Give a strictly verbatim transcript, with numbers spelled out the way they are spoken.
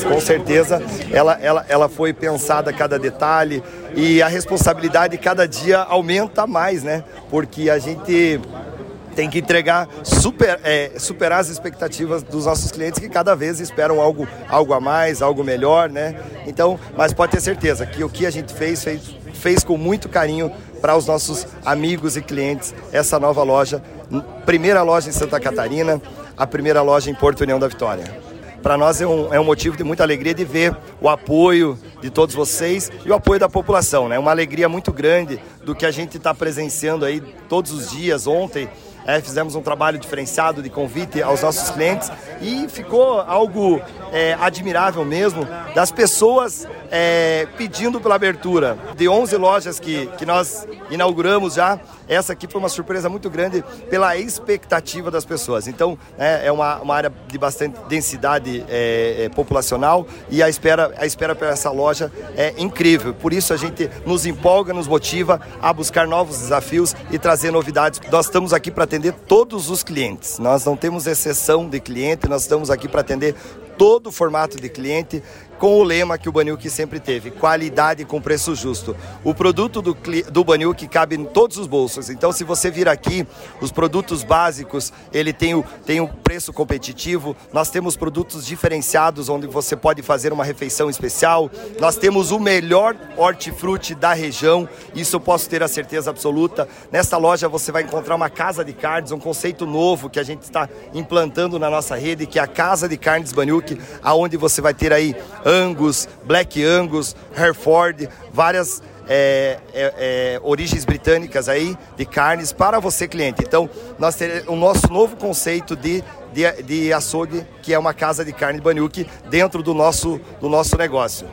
Com certeza, ela, ela, ela foi pensada a cada detalhe e a responsabilidade cada dia aumenta mais, né? Porque a gente tem que entregar, super, é, superar as expectativas dos nossos clientes que cada vez esperam algo, algo a mais, algo melhor, né? Então, mas pode ter certeza que o que a gente fez, fez, fez com muito carinho para os nossos amigos e clientes essa nova loja, primeira loja em Santa Catarina, a primeira loja em Porto União da Vitória. Para nós é um, é um motivo de muita alegria de ver o apoio de todos vocês e o apoio da população, né? Uma alegria muito grande do que a gente está presenciando aí todos os dias. Ontem É, fizemos um trabalho diferenciado de convite aos nossos clientes e ficou algo é, admirável mesmo das pessoas é, pedindo pela abertura. De onze lojas que, que nós inauguramos já, essa aqui foi uma surpresa muito grande pela expectativa das pessoas. Então é, é uma, uma área de bastante densidade é, é, populacional e a espera, a espera para essa loja é incrível. Por isso a gente nos empolga, nos motiva a buscar novos desafios e trazer novidades. Nós estamos aqui para atender todos os clientes, nós não temos exceção de cliente, nós estamos aqui para atender todo o formato de cliente, com o lema que o Baniuc sempre teve, qualidade com preço justo. O produto do, do Baniuc cabe em todos os bolsos, então se você vir aqui, os produtos básicos, ele tem o, tem o preço competitivo, nós temos produtos diferenciados, onde você pode fazer uma refeição especial, nós temos o melhor hortifruti da região, isso eu posso ter a certeza absoluta. Nesta loja você vai encontrar uma casa de carnes, um conceito novo que a gente está implantando na nossa rede, que é a Casa de Carnes Baniuc, aonde você vai ter aí Angus, Black Angus, Hereford, várias é, é, é, origens britânicas aí de carnes para você, cliente. Então, nós teremos o nosso novo conceito de, de, de açougue, que é uma casa de carne Baniuc dentro do nosso, do nosso negócio.